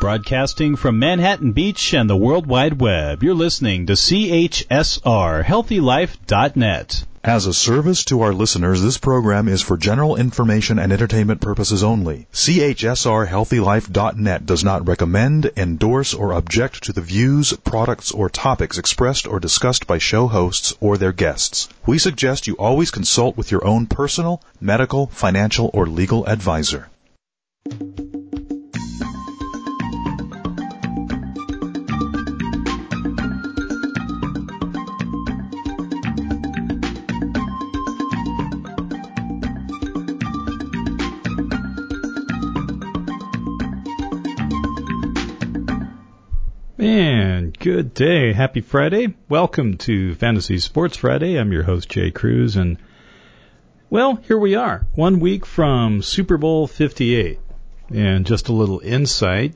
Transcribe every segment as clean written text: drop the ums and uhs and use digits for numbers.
Broadcasting from Manhattan Beach and the World Wide Web, you're listening to CHSR, HealthyLife.net. As a service to our listeners, this program is for general information and entertainment purposes only. CHSR, HealthyLife.net does not recommend, endorse, or object to the views, products, or topics expressed or discussed by show hosts or their guests. We suggest you always consult with your own personal, medical, financial, or legal advisor. And good day. Happy Friday. Welcome to Fantasy Sports Friday. I'm your host, Jay Cruz. And, well, here we are, 1 week from Super Bowl 58. And just a little insight.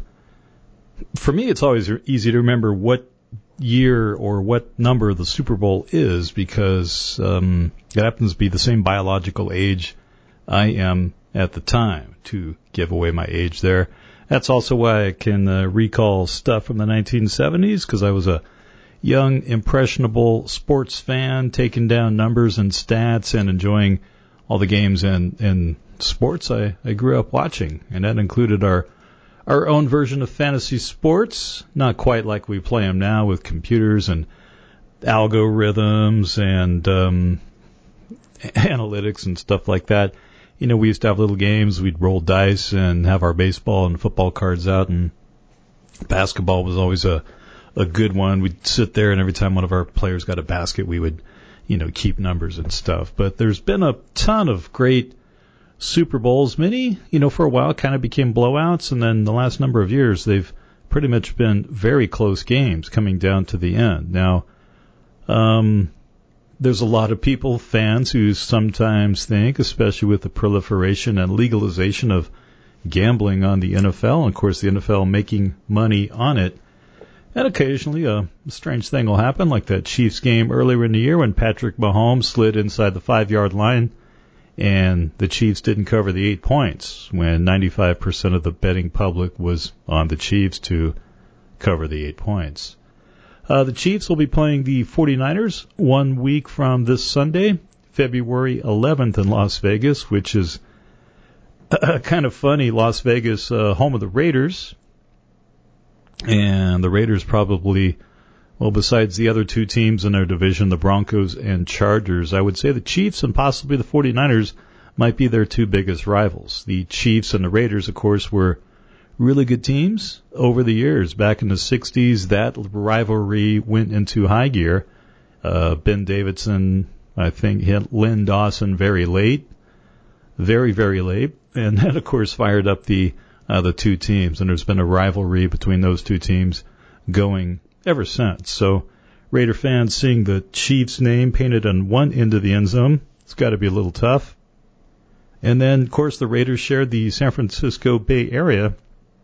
For me, it's always easy to remember what year or what number the Super Bowl is because it happens to be the same biological age I am at the time, to give away my age there. That's also why I can recall stuff from the 1970s, because I was a young, impressionable sports fan, taking down numbers and stats and enjoying all the games and sports I grew up watching. And that included our own version of fantasy sports, not quite like we play them now with computers and algorithms and analytics and stuff like that. You know, we used to have little games. We'd roll dice and have our baseball and football cards out, and basketball was always a good one. We'd sit there, and every time one of our players got a basket, we would, keep numbers and stuff. But there's been a ton of great Super Bowls. Many, for a while kind of became blowouts, and then the last number of years, they've pretty much been very close games coming down to the end. Now, there's a lot of people, fans, who sometimes think, especially with the proliferation and legalization of gambling on the NFL, and of course the NFL making money on it, and occasionally a strange thing will happen, like that Chiefs game earlier in the year when Patrick Mahomes slid inside the 5-yard line and the Chiefs didn't cover the 8 points when 95% of the betting public was on the Chiefs to cover the 8 points. The Chiefs will be playing the 49ers 1 week from this Sunday, February 11th in Las Vegas, which is kind of funny. Las Vegas, home of the Raiders. And the Raiders probably, well, besides the other two teams in their division, the Broncos and Chargers, I would say the Chiefs and possibly the 49ers might be their two biggest rivals. The Chiefs and the Raiders, of course, were really good teams over the years. Back in the 60s, that rivalry went into high gear. Ben Davidson, I think, hit Lynn Dawson very late, very, very late, and that, of course, fired up the two teams. And there's been a rivalry between those two teams going ever since. So Raider fans seeing the Chiefs name painted on one end of the end zone, it's got to be a little tough. And then, of course, the Raiders shared the San Francisco Bay Area,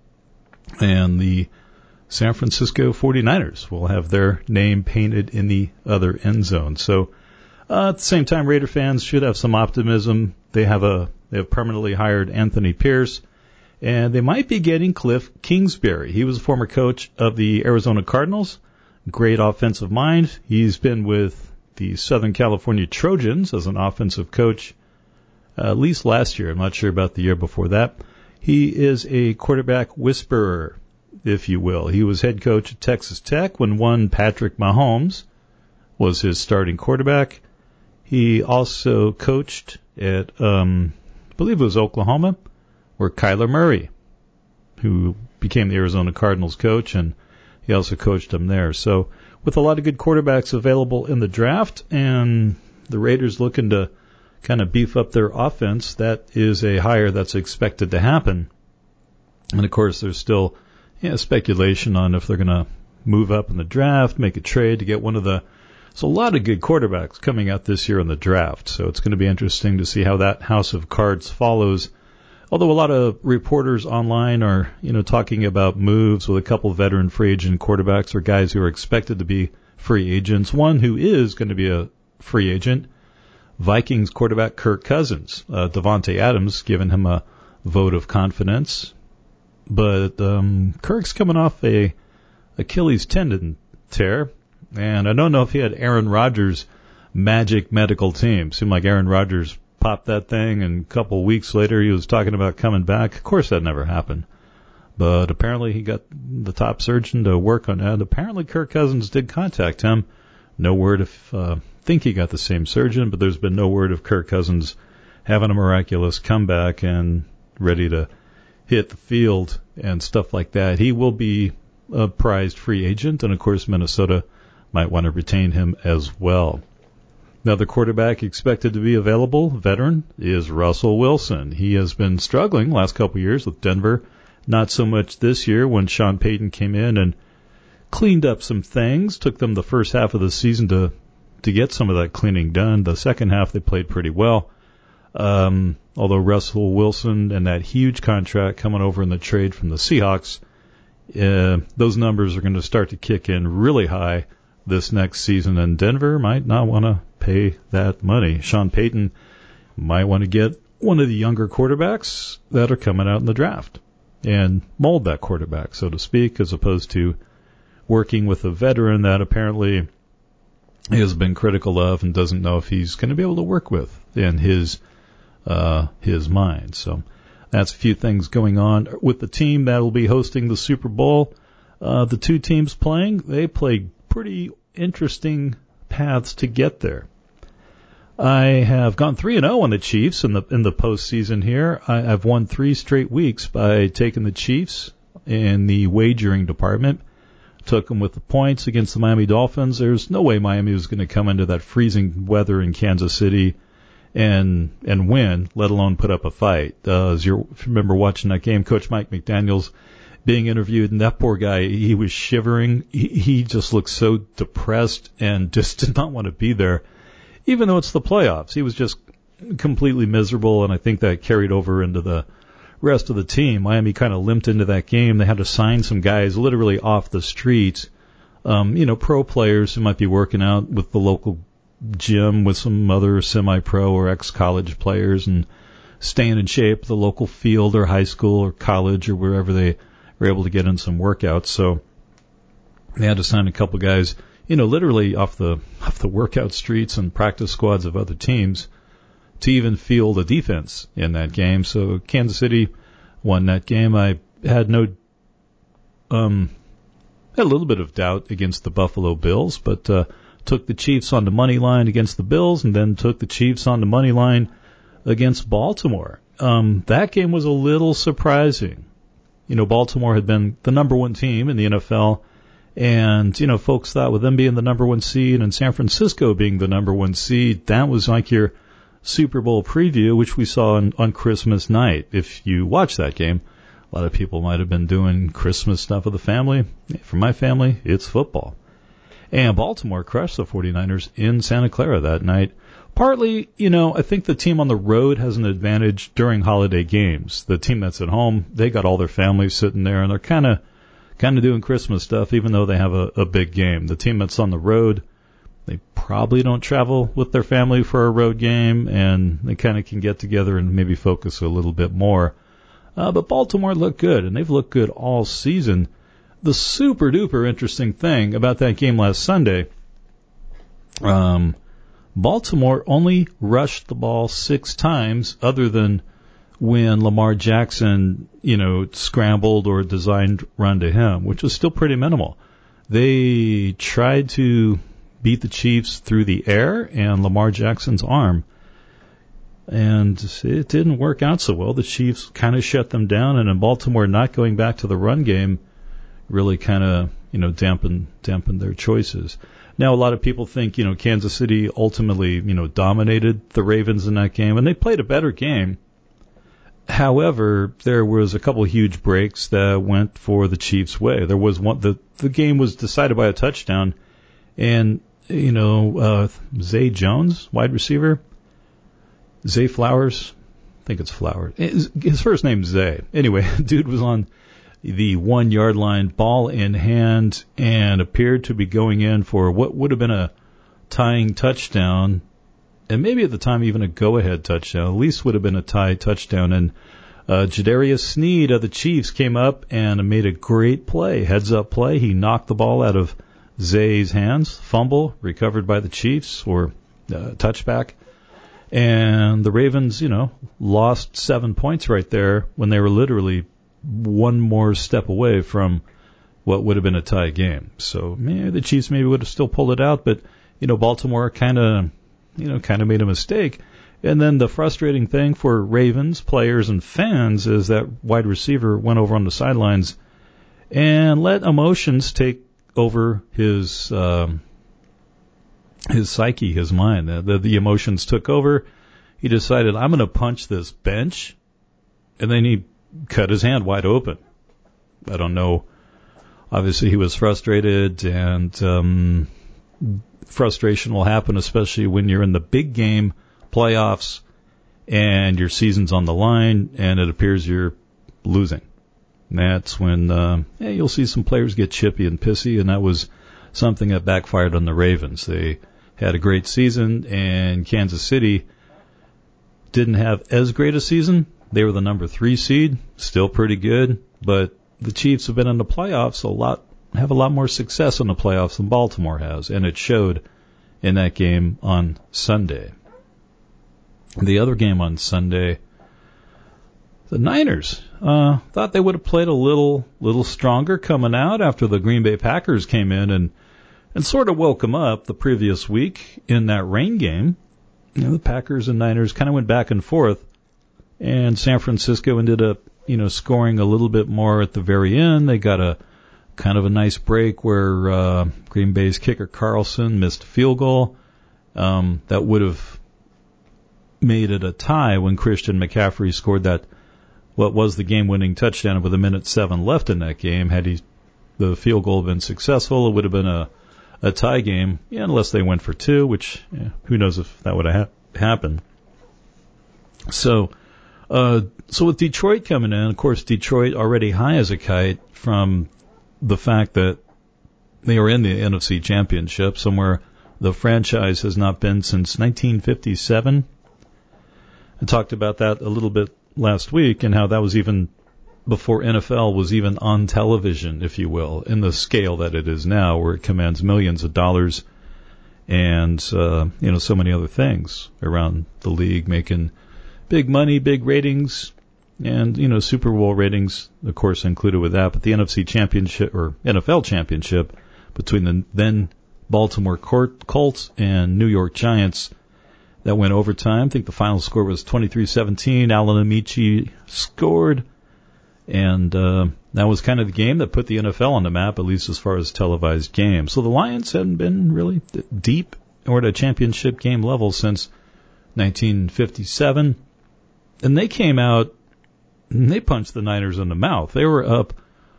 and the San Francisco 49ers will have their name painted in the other end zone. So at the same time, Raider fans should have some optimism. They have permanently hired Anthony Pierce, and they might be getting Cliff Kingsbury. He was a former coach of the Arizona Cardinals, great offensive mind. He's been with the Southern California Trojans as an offensive coach at least last year. I'm not sure about the year before that. He is a quarterback whisperer, if you will. He was head coach at Texas Tech when one Patrick Mahomes was his starting quarterback. He also coached at, I believe it was Oklahoma, where Kyler Murray, who became the Arizona Cardinals coach, and he also coached them there. So with a lot of good quarterbacks available in the draft and the Raiders looking to kind of beef up their offense, that is a hire that's expected to happen. And, of course, there's still speculation on if they're going to move up in the draft, make a trade to get one of the... There's a lot of good quarterbacks coming out this year in the draft, so it's going to be interesting to see how that house of cards follows. Although a lot of reporters online are, talking about moves with a couple of veteran free agent quarterbacks or guys who are expected to be free agents. One who is going to be a free agent, Vikings quarterback Kirk Cousins. Devontae Adams giving him a vote of confidence. but Kirk's coming off a Achilles tendon tear, and I don't know if he had Aaron Rodgers' magic medical team. Seemed like Aaron Rodgers popped that thing, and a couple of weeks later he was talking about coming back. Of course, that never happened. But apparently he got the top surgeon to work on that. Apparently Kirk Cousins did contact him. No word if, think he got the same surgeon, but there's been no word of Kirk Cousins having a miraculous comeback and ready to hit the field and stuff like that. He will be a prized free agent, and of course Minnesota might want to retain him as well. Another quarterback expected to be available, veteran, is Russell Wilson. He has been struggling the last couple of years with Denver. Not so much this year when Sean Payton came in and cleaned up some things. Took them the first half of the season to get some of that cleaning done. The second half they played pretty well. Although Russell Wilson and that huge contract coming over in the trade from the Seahawks, those numbers are going to start to kick in really high this next season, and Denver might not want to pay that money. Sean Payton might want to get one of the younger quarterbacks that are coming out in the draft and mold that quarterback, so to speak, as opposed to working with a veteran that apparently he has been critical of and doesn't know if he's going to be able to work with in his mind. So that's a few things going on with the team that will be hosting the Super Bowl. The two teams playing, they play pretty interesting paths to get there. I have gone 3-0 on the Chiefs in the postseason here. I've won 3 straight weeks by taking the Chiefs in the wagering department. Took them with the points against the Miami Dolphins. There's no way Miami was going to come into that freezing weather in Kansas City and win, let alone put up a fight. If you remember watching that game, Coach Mike McDaniels being interviewed, and that poor guy, he was shivering. He just looked so depressed and just did not want to be there. Even though it's the playoffs, he was just completely miserable, and I think that carried over into the rest of the team. Miami kind of limped into that game. They had to sign some guys literally off the street, pro players who might be working out with the local gym with some other semi-pro or ex-college players and staying in shape at the local field or high school or college or wherever they were able to get in some workouts. So they had to sign a couple guys, literally off the workout streets and practice squads of other teams to even field a defense in that game. So Kansas City won that game. I had had a little bit of doubt against the Buffalo Bills, but took the Chiefs on the money line against the Bills and then took the Chiefs on the money line against Baltimore. That game was a little surprising. Baltimore had been the number one team in the NFL, and, folks thought with them being the number one seed and San Francisco being the number one seed, that was like your Super Bowl preview, which we saw on Christmas night. If you watch that game, a lot of people might have been doing Christmas stuff with the family. For my family, it's football. And Baltimore crushed the 49ers in Santa Clara that night. Partly, I think the team on the road has an advantage during holiday games. The team that's at home, they got all their families sitting there, and they're kind of doing Christmas stuff, even though they have a big game. The team that's on the road, they probably don't travel with their family for a road game, and they kind of can get together and maybe focus a little bit more. But Baltimore looked good, and they've looked good all season. The super duper interesting thing about that game last Sunday, Baltimore only rushed the ball 6 times, other than when Lamar Jackson, scrambled or designed run to him, which was still pretty minimal. They tried to beat the Chiefs through the air and Lamar Jackson's arm, and it didn't work out so well. The Chiefs kind of shut them down, and in Baltimore not going back to the run game really kind of, dampened their choices. Now, a lot of people think, Kansas City ultimately, dominated the Ravens in that game, and they played a better game. However, there was a couple of huge breaks that went for the Chiefs' way. There was one, the game was decided by a touchdown, and, Zay Jones, wide receiver, Zay Flowers, I think it's Flowers. His first name's Zay. Anyway, dude was on the 1 yard line, ball in hand, and appeared to be going in for what would have been a tying touchdown, and maybe at the time even a go-ahead touchdown. At least would have been a tie touchdown. And Jadarius Sneed of the Chiefs came up and made a great play, heads-up play. He knocked the ball out of Zay's hands, fumble, recovered by the Chiefs, or touchback. And the Ravens, lost 7 points right there when they were literally one more step away from what would have been a tie game. So the Chiefs maybe would have still pulled it out, but, Baltimore kind of made a mistake. And then the frustrating thing for Ravens players and fans is that wide receiver went over on the sidelines and let emotions take over his psyche, his mind. The emotions took over. He decided, I'm going to punch this bench, and then he cut his hand wide open. I don't know. Obviously, he was frustrated, and frustration will happen, especially when you're in the big game playoffs and your season's on the line and it appears you're losing. And that's when you'll see some players get chippy and pissy, and that was something that backfired on the Ravens. They had a great season, and Kansas City didn't have as great a season. They were the number 3 seed, still pretty good, but the Chiefs have been in the playoffs have a lot more success in the playoffs than Baltimore has, and it showed in that game on Sunday. The other game on Sunday, the Niners thought they would have played a little stronger coming out after the Green Bay Packers came in and sort of woke them up the previous week in that rain game. The Packers and Niners kind of went back and forth, and San Francisco ended up scoring a little bit more at the very end. They got a kind of a nice break where Green Bay's kicker Carlson missed a field goal that would have made it a tie when Christian McCaffrey scored what was the game-winning touchdown with 1:07 left in that game. Had the field goal been successful, it would have been a tie game, unless they went for 2, which who knows if that would have happened. So with Detroit coming in, of course, Detroit already high as a kite from the fact that they were in the NFC Championship, somewhere the franchise has not been since 1957. I talked about that a little bit last week and how that was even before NFL was even on television, if you will, in the scale that it is now, where it commands millions of dollars and, so many other things around the league, making big money, big ratings, and, Super Bowl ratings, of course, included with that. But the NFC Championship or NFL Championship between the then Baltimore Colts and New York Giants, that went overtime. I think the final score was 23-17. Alan Amici scored. And that was kind of the game that put the NFL on the map, at least as far as televised games. So the Lions hadn't been really deep or at a championship game level since 1957. And they came out and they punched the Niners in the mouth. They were up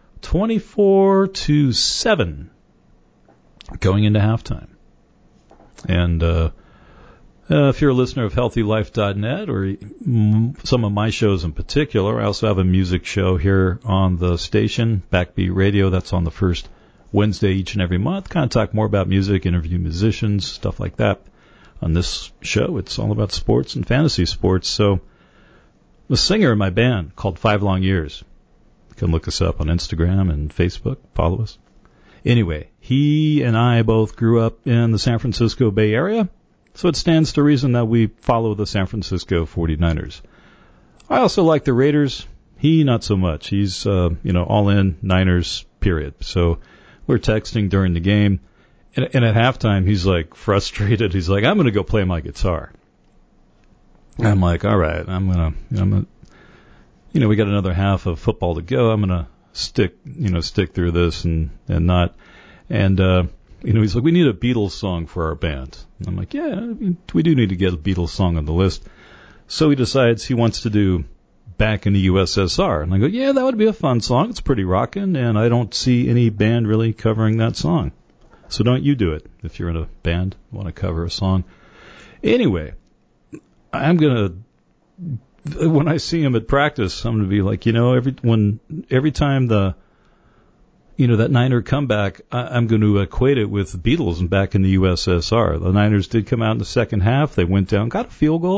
24-7 going into halftime. And if you're a listener of HealthyLife.net or some of my shows in particular, I also have a music show here on the station, Backbeat Radio. That's on the first Wednesday each and every month. Kind of talk more about music, interview musicians, stuff like that. On this show, it's all about sports and fantasy sports. So the singer in my band called 5 Long Years. You can look us up on Instagram and Facebook. Follow us. Anyway, he and I both grew up in the San Francisco Bay Area. So it stands to reason that we follow the San Francisco 49ers. I also like the Raiders. He, not so much. He's, all in Niners, period. So we're texting during the game. And at halftime, he's like frustrated. He's like, I'm going to go play my guitar. I'm like, all right, I'm going to, we got another half of football to go. I'm going to stick through this and not. And, he's like, we need a Beatles song for our band. And I'm like, yeah, we do need to get a Beatles song on the list. So he decides he wants to do Back in the USSR. And I go, yeah, that would be a fun song. It's pretty rockin', and I don't see any band really covering that song. So don't you do it if you're in a band, want to cover a song. Anyway, when I see him at practice, I'm going to be like, every time that Niner comeback, I'm going to equate it with the Beatles and Back in the USSR. The Niners did come out in the second half. They went down, got a field goal,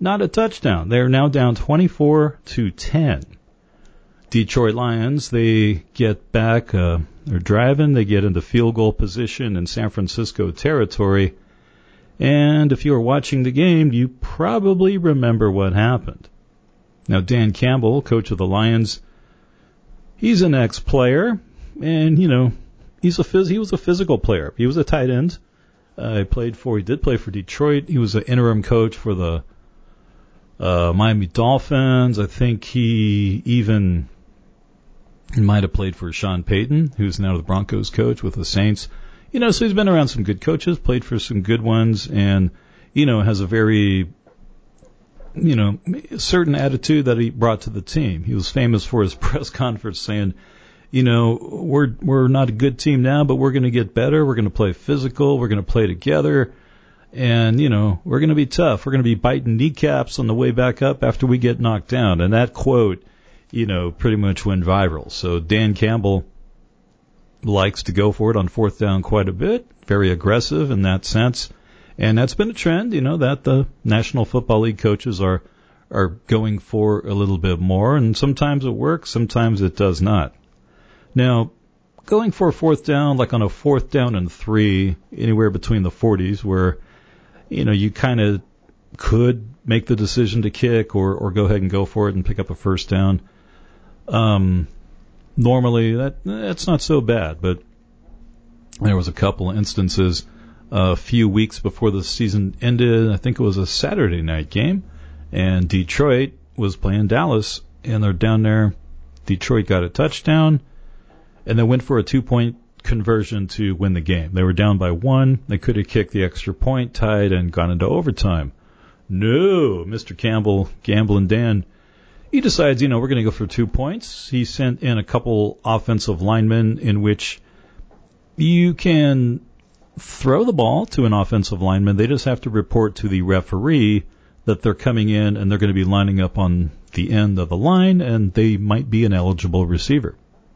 not a touchdown. They're now down 24-10. Detroit Lions, they get back, they're driving, they get into field goal position in San Francisco territory. And if you were watching the game, you probably remember what happened. Now, Dan Campbell, coach of the Lions, he's an ex-player, and, you know, he was a physical player. He was a tight end. He did play for Detroit. He was an interim coach for the Miami Dolphins. I think he even might have played for Sean Payton, who's now the Broncos coach with the Saints. You know, so he's been around some good coaches, played for some good ones, and, you know, has a very, you know, certain attitude that he brought to the team. He was famous for his press conference saying, you know, we're not a good team now, but we're going to get better. We're going to play physical. We're going to play together. And, you know, we're going to be tough. We're going to be biting kneecaps on the way back up after we get knocked down. And that quote, you know, pretty much went viral. So Dan Campbell likes to go for it on fourth down quite a bit, very aggressive in that sense. And that's been a trend, you know, that the National Football League coaches are going for a little bit more. And sometimes it works, sometimes it does not. Now, going for a fourth down, like on a 4th down and 3, anywhere between the 40s, where, you know, you kind of could make the decision to kick or go ahead and go for it and pick up a first down. Normally, that's not so bad, but there was a couple of instances a few weeks before the season ended. I think it was a Saturday night game, and Detroit was playing Dallas, and they're down there. Detroit got a touchdown, and they went for a 2-point conversion to win the game. They were down by 1. They could have kicked the extra point, tied, and gone into overtime. No, Mr. Campbell, Gambling Dan, he decides, you know, we're going to go for 2 points. He sent in a couple offensive linemen in which you can throw the ball to an offensive lineman. They just have to report to the referee that they're coming in and they're going to be lining up on the end of the line, and they might be an eligible receiver.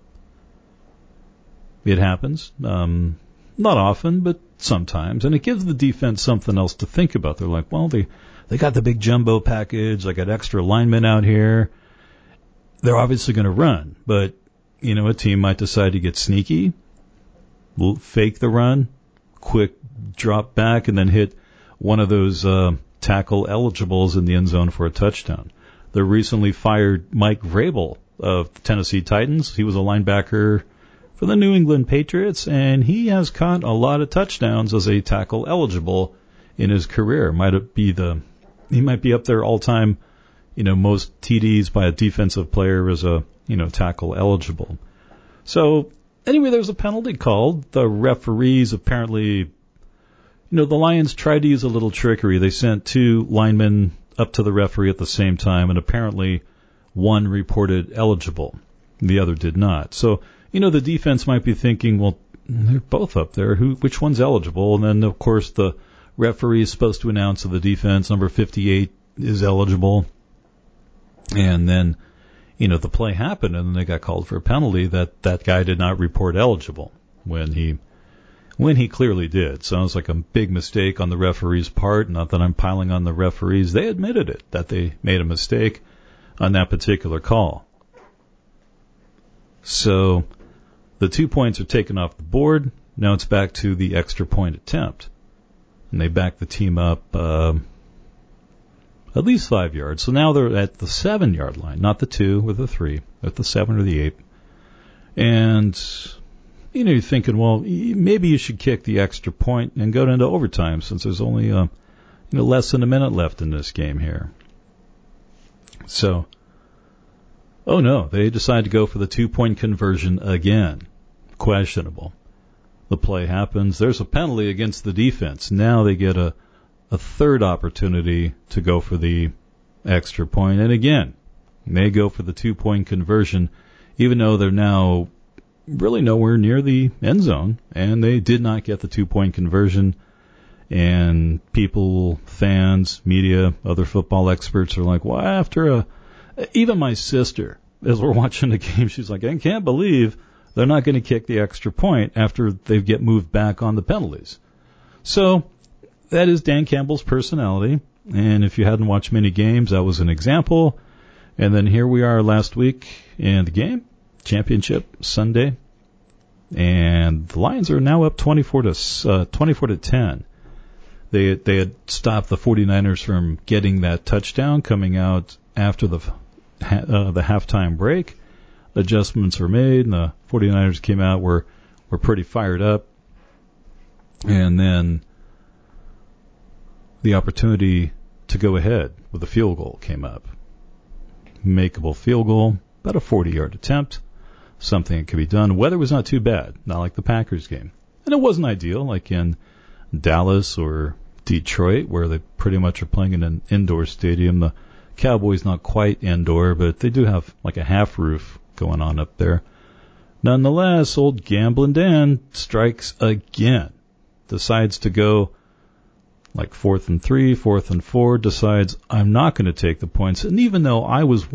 It happens. Not often, but sometimes. And it gives the defense something else to think about. They're like, well, they got the big jumbo package. They got extra linemen out here. They're obviously going to run. But, you know, a team might decide to get sneaky, fake the run, quick drop back, and then hit one of those tackle eligibles in the end zone for a touchdown. The recently fired Mike Vrabel of the Tennessee Titans. He was a linebacker for the New England Patriots, and he has caught a lot of touchdowns as a tackle eligible in his career. He might be up there all time, you know, most TDs by a defensive player as a, you know, tackle eligible. So anyway, there was a penalty called. The referees apparently, you know, the Lions tried to use a little trickery. They sent 2 linemen up to the referee at the same time, and apparently one reported eligible. The other did not. So, you know, the defense might be thinking, well, they're both up there. Which one's eligible? And then, of course, the referee is supposed to announce to the defense number 58 is eligible. And then, you know, the play happened, and then they got called for a penalty that guy did not report eligible when he clearly did. Sounds like a big mistake on the referee's part. Not that I'm piling on the referees. They admitted it, that they made a mistake on that particular call. So the 2 points are taken off the board. Now it's back to the extra point attempt. And they back the team up at least 5 yards. So now they're at the 7-yard line, not the 2 or the 3, at the 7 or the 8. And, you know, you're thinking, well, maybe you should kick the extra point and go into overtime since there's only less than a minute left in this game here. So, oh no, they decide to go for the 2-point conversion again. Questionable. The play happens. There's a penalty against the defense. Now they get a third opportunity to go for the extra point. And again, they go for the 2-point conversion, even though they're now really nowhere near the end zone. And they did not get the 2-point conversion. And people, fans, media, other football experts are like, well, even my sister, as we're watching the game, she's like, I can't believe they're not going to kick the extra point after they get moved back on the penalties. So that is Dan Campbell's personality. And if you hadn't watched many games, that was an example. And then here we are last week in the game, championship Sunday. And the Lions are now up 24 to 10. They had stopped the 49ers from getting that touchdown coming out after the halftime break. Adjustments were made, and the 49ers came out, were pretty fired up. And then the opportunity to go ahead with a field goal came up. Makeable field goal, about a 40-yard attempt, something that could be done. Weather was not too bad, not like the Packers game. And it wasn't ideal, like in Dallas or Detroit, where they pretty much are playing in an indoor stadium. The Cowboys not quite indoor, but they do have like a half roof going on up there. Nonetheless, old Gamblin' Dan strikes again. Decides to go like 4th and 3, 4th and 4, decides I'm not going to take the points. And even though I was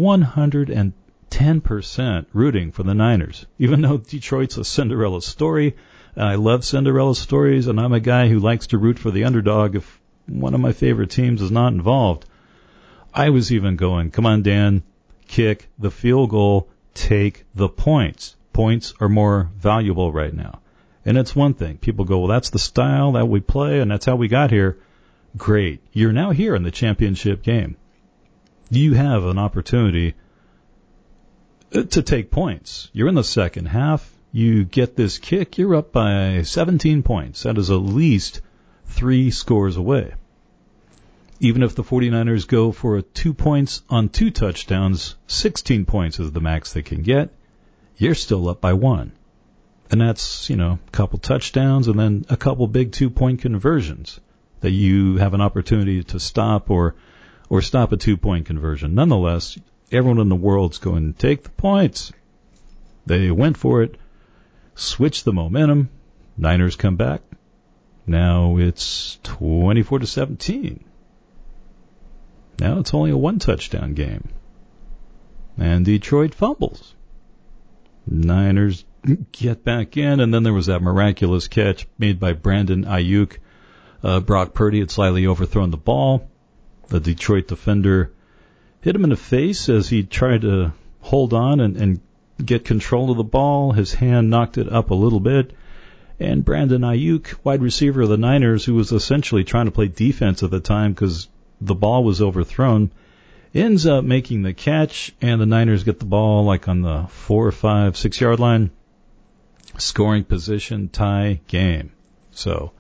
110% rooting for the Niners, even though Detroit's a Cinderella story, and I love Cinderella stories, and I'm a guy who likes to root for the underdog if one of my favorite teams is not involved, I was even going, come on, Dan, kick the field goal, take the points. Points are more valuable right now. And it's one thing. People go, well, that's the style that we play, and that's how we got here. Great. You're now here in the championship game. You have an opportunity to take points. You're in the second half. You get this kick. You're up by 17 points. That is at least 3 scores away. Even if the 49ers go for 2 points on 2 touchdowns, 16 points is the max they can get. You're still up by 1. And that's, a couple touchdowns and then a couple big 2-point conversions that you have an opportunity to stop or stop a 2-point conversion. Nonetheless, everyone in the world's going to take the points. They went for it, switched the momentum. Niners come back. Now it's 24 to 17. Now it's only a 1-touchdown game. And Detroit fumbles. Niners get back in, and then there was that miraculous catch made by Brandon Ayuk. Brock Purdy had slightly overthrown the ball. The Detroit defender hit him in the face as he tried to hold on and get control of the ball. His hand knocked it up a little bit. And Brandon Ayuk, wide receiver of the Niners, who was essentially trying to play defense at the time because the ball was overthrown, ends up making the catch, and the Niners get the ball like on the 4 or 5, 6 yard line. Scoring position, tie, game. So,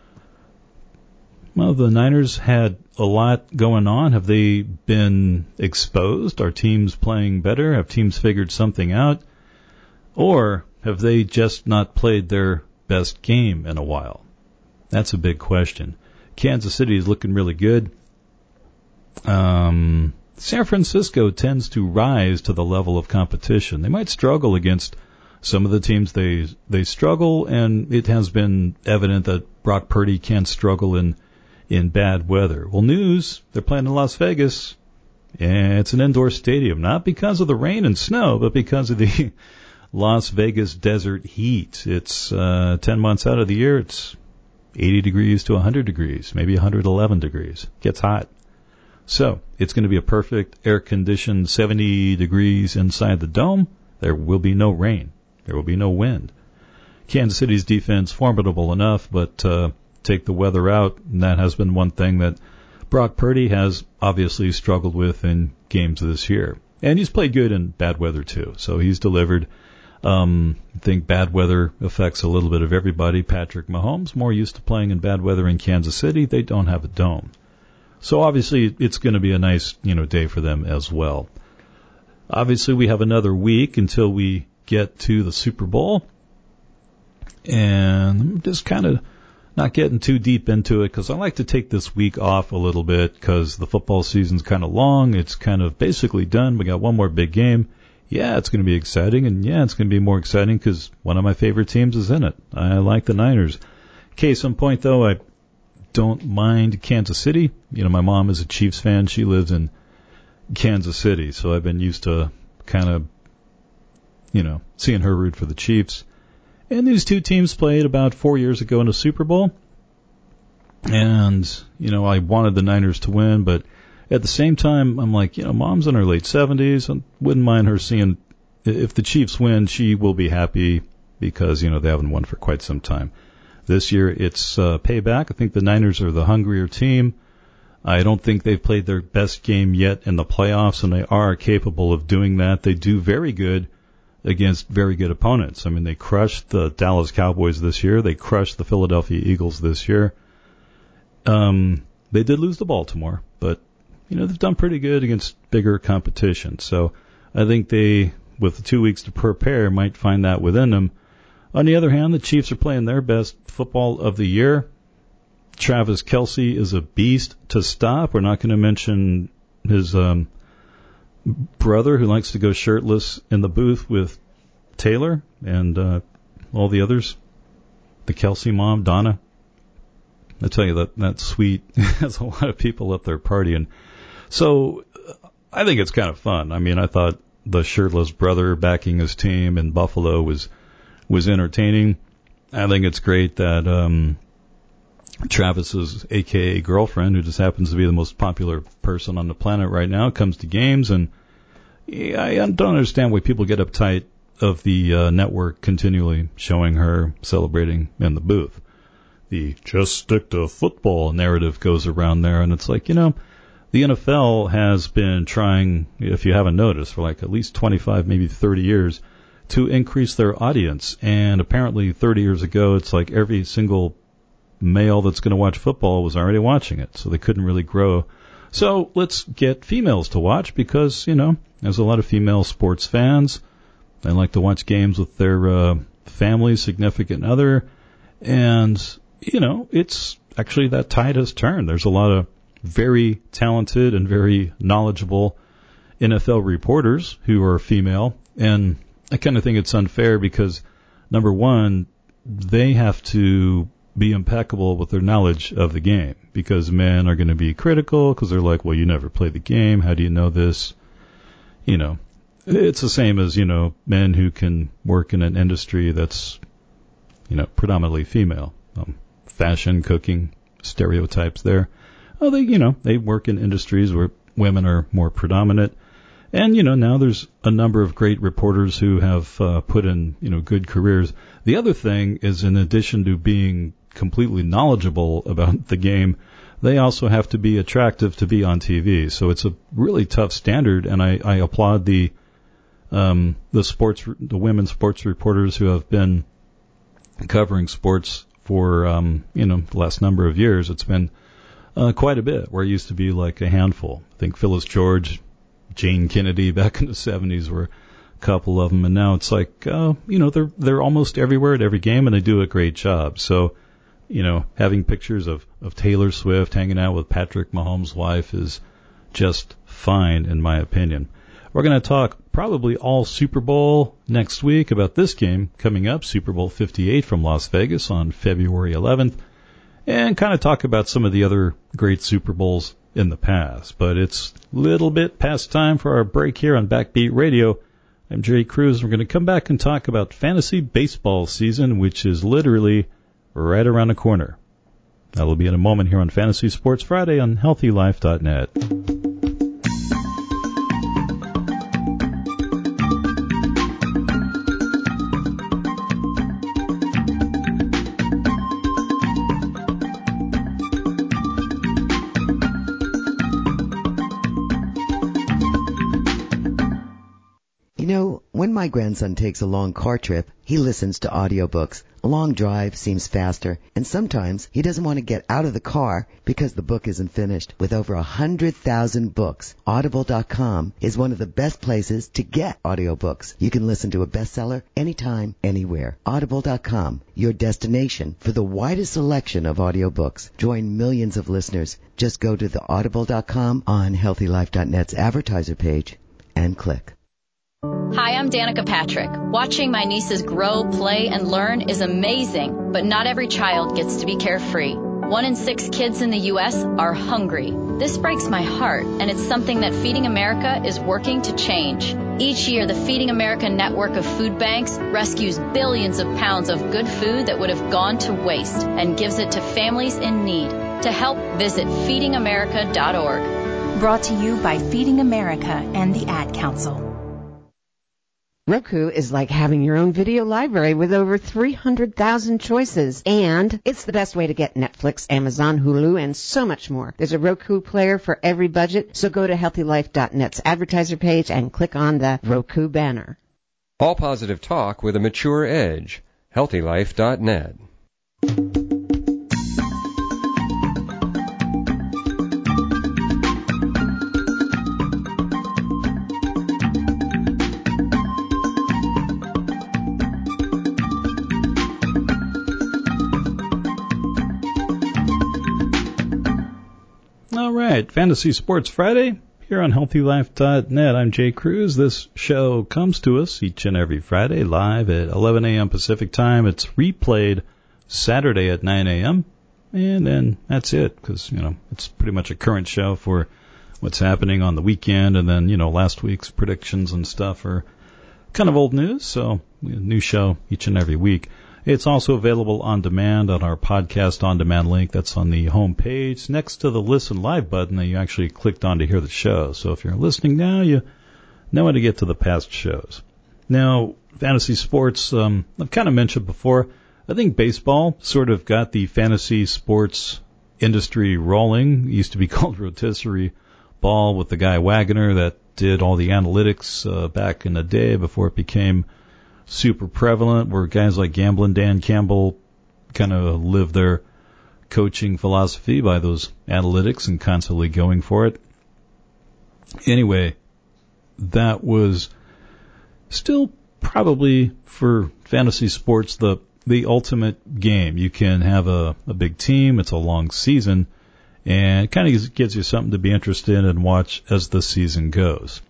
well, the Niners had a lot going on. Have they been exposed? Are teams playing better? Have teams figured something out? Or have they just not played their best game in a while? That's a big question. Kansas City is looking really good. San Francisco tends to rise to the level of competition. They might struggle against some of the teams they struggle, and it has been evident that Brock Purdy can struggle in bad weather. Well, news, they're playing in Las Vegas, and it's an indoor stadium, not because of the rain and snow, but because of the Las Vegas desert heat. It's 10 months out of the year, it's 80 degrees to 100 degrees, maybe 111 degrees. Gets hot. So it's going to be a perfect air-conditioned 70 degrees inside the dome. There will be no rain. There will be no wind. Kansas City's defense formidable enough, but take the weather out, and that has been one thing that Brock Purdy has obviously struggled with in games this year. And he's played good in bad weather too, so he's delivered. I think bad weather affects a little bit of everybody. Patrick Mahomes, more used to playing in bad weather in Kansas City. They don't have a dome. So obviously it's going to be a nice, day for them as well. Obviously we have another week until we get to the Super Bowl. And I'm just kind of not getting too deep into it because I like to take this week off a little bit because the football season's kind of long. It's kind of basically done. We got one more big game. Yeah, it's going to be exciting. And yeah, it's going to be more exciting because one of my favorite teams is in it. I like the Niners. Case in point, though, I don't mind Kansas City. My mom is a Chiefs fan. She lives in Kansas City, so I've been used to kind of, seeing her root for the Chiefs. And these two teams played about 4 years ago in a Super Bowl. And, I wanted the Niners to win, but at the same time, I'm like, Mom's in her late 70s. I wouldn't mind her seeing, if the Chiefs win, she will be happy because, they haven't won for quite some time. This year, it's payback. I think the Niners are the hungrier team. I don't think they've played their best game yet in the playoffs, and they are capable of doing that. They do very good against very good opponents. I mean, they crushed the Dallas Cowboys this year. They crushed the Philadelphia Eagles this year. They did lose to Baltimore, but, they've done pretty good against bigger competition. So I think they, with the 2 weeks to prepare, might find that within them. On the other hand, the Chiefs are playing their best football of the year. Travis Kelce is a beast to stop. We're not going to mention his brother who likes to go shirtless in the booth with Taylor and all the others. The Kelce mom, Donna. I tell you, that's sweet. Has a lot of people up there partying. So I think it's kind of fun. I mean, I thought the shirtless brother backing his team in Buffalo was entertaining. I think it's great that Travis's AKA girlfriend, who just happens to be the most popular person on the planet right now, comes to games. And I don't understand why people get uptight of the network continually showing her celebrating in the booth. The just stick to football narrative goes around there, and it's like, the NFL has been trying, if you haven't noticed, for like at least 25, maybe 30 years to increase their audience. And apparently 30 years ago, it's like every single male that's going to watch football was already watching it, so they couldn't really grow. So let's get females to watch because, there's a lot of female sports fans. They like to watch games with their family, significant other, and it's actually that tide has turned. There's a lot of very talented and very knowledgeable NFL reporters who are female, and I kind of think it's unfair because, number one, they have to be impeccable with their knowledge of the game because men are going to be critical because they're like, well, you never played the game. How do you know this? It's the same as, men who can work in an industry that's, predominantly female. Fashion, cooking, stereotypes there. Oh, they work in industries where women are more predominant. And, now there's a number of great reporters who have put in, good careers. The other thing is, in addition to being completely knowledgeable about the game, they also have to be attractive to be on TV. So it's a really tough standard, and I applaud the women's sports reporters who have been covering sports for, the last number of years. It's been quite a bit, where it used to be like a handful. I think Phyllis George, Jane Kennedy back in the 70s were a couple of them, and now it's like, they're almost everywhere at every game, and they do a great job. So, having pictures of Taylor Swift hanging out with Patrick Mahomes' wife is just fine, in my opinion. We're going to talk probably all Super Bowl next week about this game coming up, Super Bowl 58 from Las Vegas on February 11th, and kind of talk about some of the other great Super Bowls in the past. But it's a little bit past time for our break here on Backbeat Radio. I'm Jerry Cruz. We're going to come back and talk about fantasy baseball season, which is literally right around the corner. That will be in a moment here on Fantasy Sports Friday on HealthyLife.net. When my grandson takes a long car trip, he listens to audiobooks. A long drive seems faster, and sometimes he doesn't want to get out of the car because the book isn't finished. With over 100,000 books, Audible.com is one of the best places to get audiobooks. You can listen to a bestseller anytime, anywhere. Audible.com, your destination for the widest selection of audiobooks. Join millions of listeners. Just go to the Audible.com on HealthyLife.net's advertiser page and click. Hi, I'm Danica Patrick. Watching my nieces grow, play, and learn is amazing, but not every child gets to be carefree. 1 in 6 kids in the U.S. are hungry. This breaks my heart, and it's something that Feeding America is working to change. Each year, the Feeding America network of food banks rescues billions of pounds of good food that would have gone to waste and gives it to families in need. To help, visit feedingamerica.org. Brought to you by Feeding America and the Ad Council. Roku is like having your own video library with over 300,000 choices. And it's the best way to get Netflix, Amazon, Hulu, and so much more. There's a Roku player for every budget, so go to HealthyLife.net's advertiser page and click on the Roku banner. All positive talk with a mature edge. HealthyLife.net. All right, Fantasy Sports Friday here on HealthyLife.net. I'm Jay Cruz. This show comes to us each and every Friday live at 11 a.m. Pacific Time. It's replayed Saturday at 9 a.m. And then that's it because, it's pretty much a current show for what's happening on the weekend. And then, last week's predictions and stuff are kind of old news. So a new show each and every week. It's also available on demand on our podcast on demand link that's on the home page next to the listen live button that you actually clicked on to hear the show. So if you're listening now, you know how to get to the past shows. Now, fantasy sports, I've kind of mentioned before, I think baseball sort of got the fantasy sports industry rolling. It used to be called rotisserie ball with the guy Wagner that did all the analytics back in the day before it became super prevalent, where guys like Gambling Dan Campbell kind of live their coaching philosophy by those analytics and constantly going for it. Anyway, that was still probably for fantasy sports the ultimate game. You can have a big team, it's a long season, and it kind of gives you something to be interested in and watch as the season goes.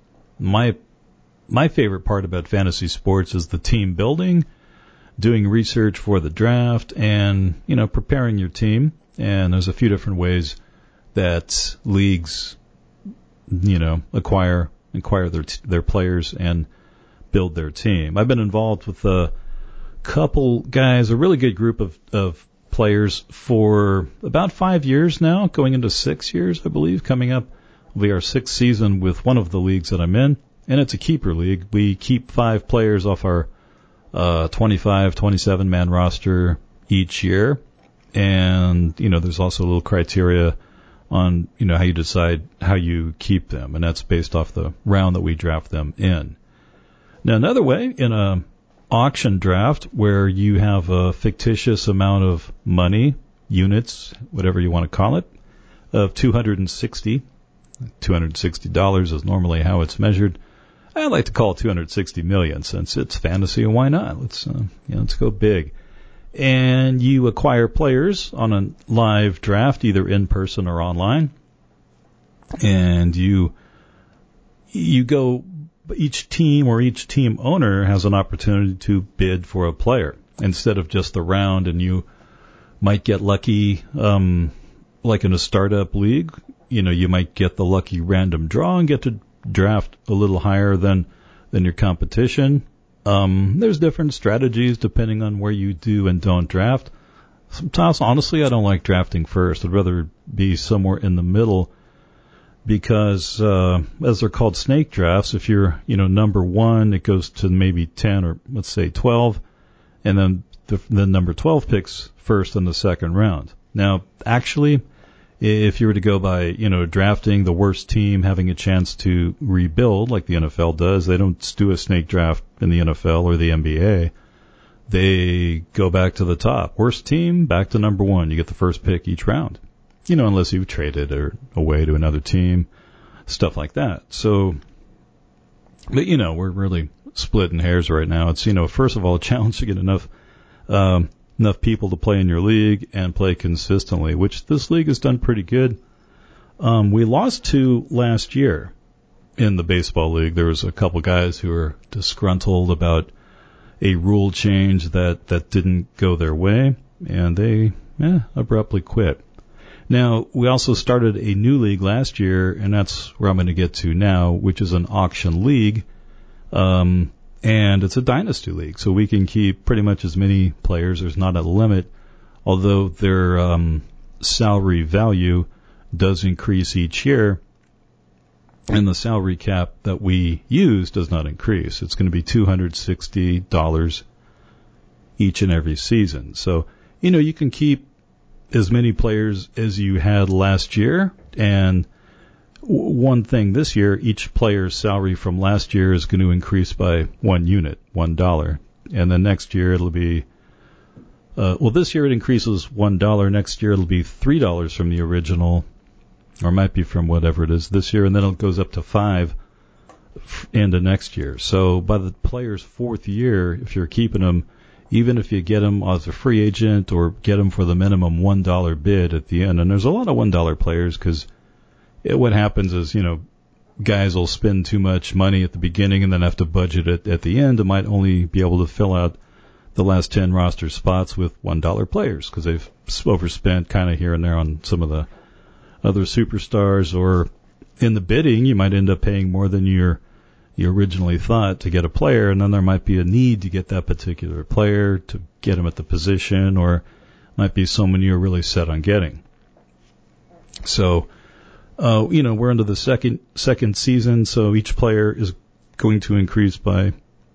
My favorite part about fantasy sports is the team building, doing research for the draft, and, preparing your team. And there's a few different ways that leagues, acquire their players and build their team. I've been involved with a couple guys, a really good group of players for about 5 years now, going into 6 years, I believe. Coming up will be our 6th season with one of the leagues that I'm in. And it's a keeper league. We keep 5 players off our 25, 27-man roster each year. And, there's also a little criteria on, how you decide how you keep them. And that's based off the round that we draft them in. Now, another way, in a auction draft where you have a fictitious amount of money, units, whatever you want to call it, of $260 is normally how it's measured. I like to call it 260 million since it's fantasy, and why not? Let's go big. And you acquire players on a live draft, either in person or online. And you go, each team or each team owner has an opportunity to bid for a player instead of just the round. And you might get lucky, like in a startup league. You might get the lucky random draw and get to draft a little higher than your competition. There's different strategies depending on where you do and don't draft. Sometimes, honestly, I don't like drafting first. I'd rather be somewhere in the middle because, as they're called, snake drafts, if you're, number 1, it goes to maybe 10 or let's say 12, and then the number 12 picks first in the second round. Now, actually, if you were to go by, drafting the worst team having a chance to rebuild like the NFL does, they don't do a snake draft in the NFL or the NBA. They go back to the top. Worst team, back to number 1. You get the first pick each round. Unless you've traded or away to another team, stuff like that. So, but we're really splitting hairs right now. It's, first of all, a challenge to get enough people to play in your league and play consistently, which this league has done pretty good. We lost 2 last year in the baseball league. There was a couple guys who were disgruntled about a rule change that didn't go their way, and they abruptly quit. Now, we also started a new league last year, and that's where I'm going to get to now, which is an auction league. And it's a dynasty league, so we can keep pretty much as many players. There's not a limit, although they're salary value does increase each year, and the salary cap that we use does not increase. It's going to be $260 each and every season. So, you can keep as many players as you had last year, and one thing this year, each player's salary from last year is going to increase by 1 unit, $1. And then next year it'll be, this year it increases $1. Next year it'll be $3 from the original, or it might be from whatever it is this year, and then it goes up to $5 into next year. So by the player's fourth year, if you're keeping them, even if you get them as a free agent or get them for the minimum $1 bid at the end, and there's a lot of $1 players because what happens is, guys will spend too much money at the beginning and then have to budget it at the end. They might only be able to fill out the last 10 roster spots with $1 players because they've overspent kind of here and there on some of the other superstars, or in the bidding, you might end up paying more than you originally thought to get a player, and then there might be a need to get that particular player to get him at the position, or might be someone you're really set on getting. So, we're into the second season, so each player is going to increase by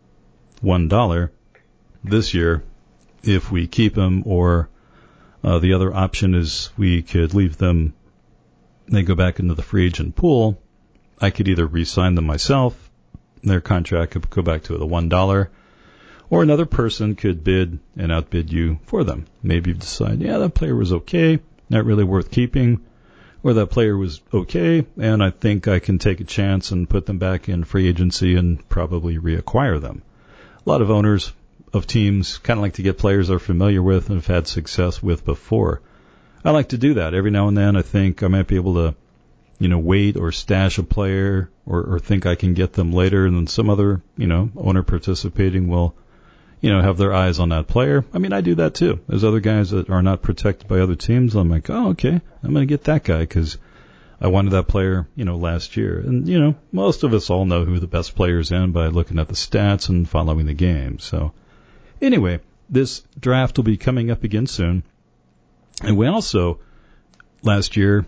$1 this year if we keep them, or the other option is we could leave them. They go back into the free agent pool. I could either re-sign them myself, their contract could go back to the $1, or another person could bid and outbid you for them. Maybe you decide, that player was okay, not really worth keeping, or that player was okay, and I think I can take a chance and put them back in free agency and probably reacquire them. A lot of owners of teams kind of like to get players they're familiar with and have had success with before. I like to do that. Every now and then I think I might be able to, wait or stash a player or think I can get them later, and then some other, owner participating will, have their eyes on that player. I mean, I do that too. There's other guys that are not protected by other teams. I'm like, oh, okay, I'm going to get that guy because I wanted that player, last year. And, most of us all know who the best player's in by looking at the stats and following the game. So anyway, this draft will be coming up again soon. And we also, last year,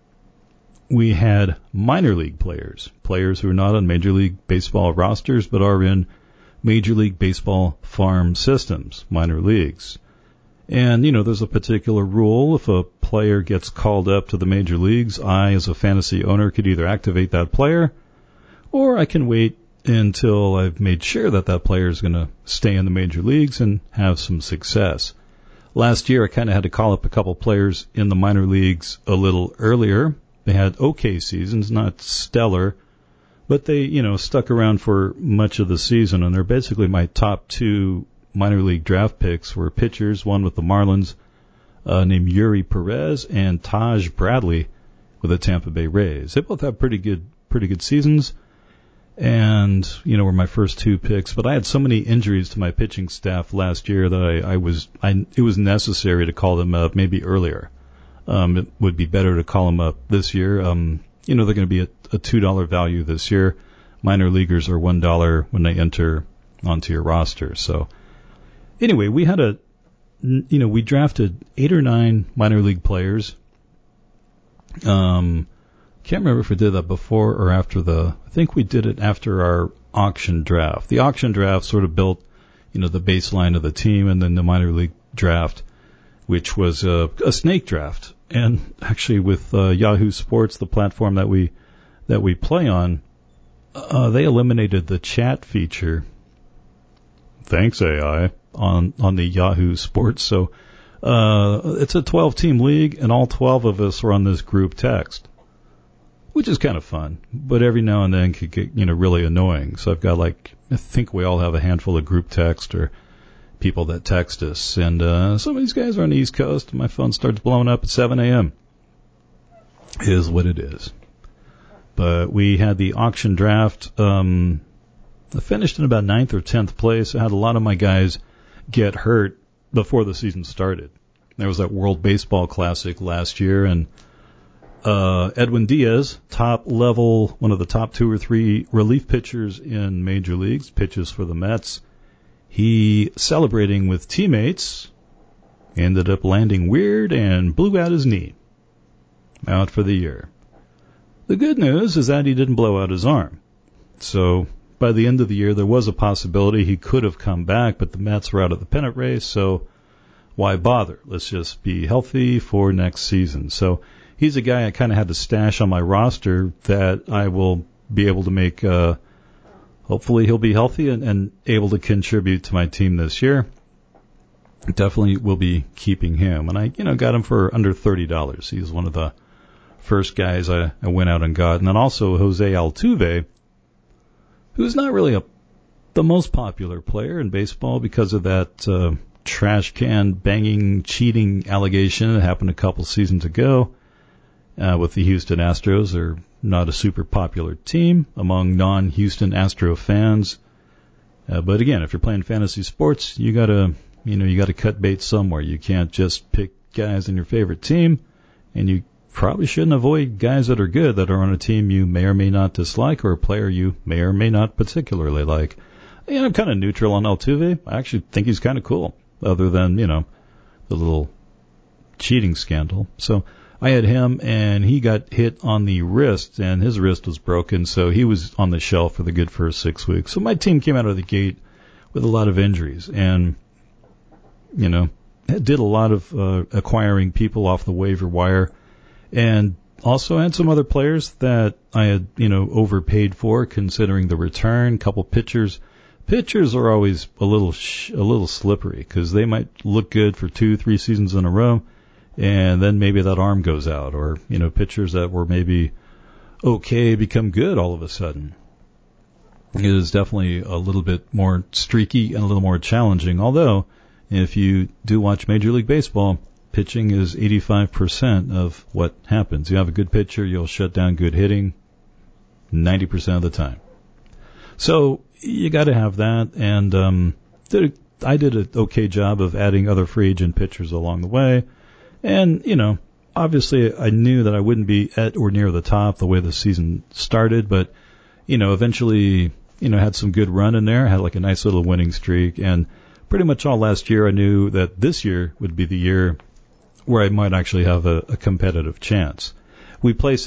we had minor league players who are not on Major League Baseball rosters but are in Major League Baseball farm systems, minor leagues. And, there's a particular rule. If a player gets called up to the major leagues, I, as a fantasy owner, could either activate that player, or I can wait until I've made sure that player is going to stay in the major leagues and have some success. Last year, I kind of had to call up a couple players in the minor leagues a little earlier. They had okay seasons, not stellar, but they, stuck around for much of the season, and they're basically my top 2 minor league draft picks were pitchers, one with the Marlins named Yuri Perez and Taj Bradley with the Tampa Bay Rays. They both have pretty good seasons, and, were my first 2 picks, but I had so many injuries to my pitching staff last year that it was necessary to call them up maybe earlier. It would be better to call them up this year. They're going to be a $2 value this year. Minor leaguers are $1 when they enter onto your roster. So anyway, we had we drafted 8 or 9 minor league players. Can't remember if we did that before or after I think we did it after our auction draft. The auction draft sort of built, the baseline of the team, and then the minor league draft, which was a snake draft. And actually with Yahoo Sports, the platform that we play on, they eliminated the chat feature. Thanks, AI, on the Yahoo Sports. So it's a 12-team league, and all 12 of us are on this group text, which is kind of fun, but every now and then could get, really annoying. So I've got I think we all have a handful of group text or people that text us. And some of these guys are on the East Coast. My phone starts blowing up at 7 a.m. Is what it is. But we had the auction draft. I finished in about 9th or 10th place. I had a lot of my guys get hurt before the season started. There was that World Baseball Classic last year, and Edwin Diaz, top level, one of the top 2 or 3 relief pitchers in major leagues, pitches for the Mets. He, celebrating with teammates, ended up landing weird and blew out his knee. Out for the year. The good news is that he didn't blow out his arm. So by the end of the year, there was a possibility he could have come back, but the Mets were out of the pennant race, so why bother? Let's just be healthy for next season. So he's a guy I kind of had to stash on my roster that I will be able to make, hopefully he'll be healthy and able to contribute to my team this year. Definitely will be keeping him. And I, got him for under $30. He's one of the first guys I went out and got. And then also Jose Altuve, who's not really the most popular player in baseball because of that trash can banging cheating allegation that happened a couple seasons ago with the Houston Astros. They're not a super popular team among non-Houston Astro fans. But again, if you're playing fantasy sports, you gotta cut bait somewhere. You can't just pick guys in your favorite team, and you probably shouldn't avoid guys that are good that are on a team you may or may not dislike or a player you may or may not particularly like. I'm kind of neutral on Altuve. I actually think he's kind of cool, other than, the little cheating scandal. So I had him, and he got hit on the wrist, and his wrist was broken, so he was on the shelf for the good first 6 weeks. So my team came out of the gate with a lot of injuries, and, did a lot of acquiring people off the waiver wire, and also had some other players that I had, overpaid for considering the return. Couple pitchers. Pitchers are always a little slippery because they might look good for 2-3 seasons in a row, and then maybe that arm goes out, or pitchers that were maybe okay become good all of a sudden. It is definitely a little bit more streaky and a little more challenging. Although, if you do watch Major League Baseball, pitching is 85% of what happens. You have a good pitcher, you'll shut down good hitting 90% of the time. So you got to have that, and I did an okay job of adding other free agent pitchers along the way. And, obviously I knew that I wouldn't be at or near the top the way the season started, but, eventually, had some good run in there, had like a nice little winning streak, and pretty much all last year I knew that this year would be the year where I might actually have a competitive chance. We play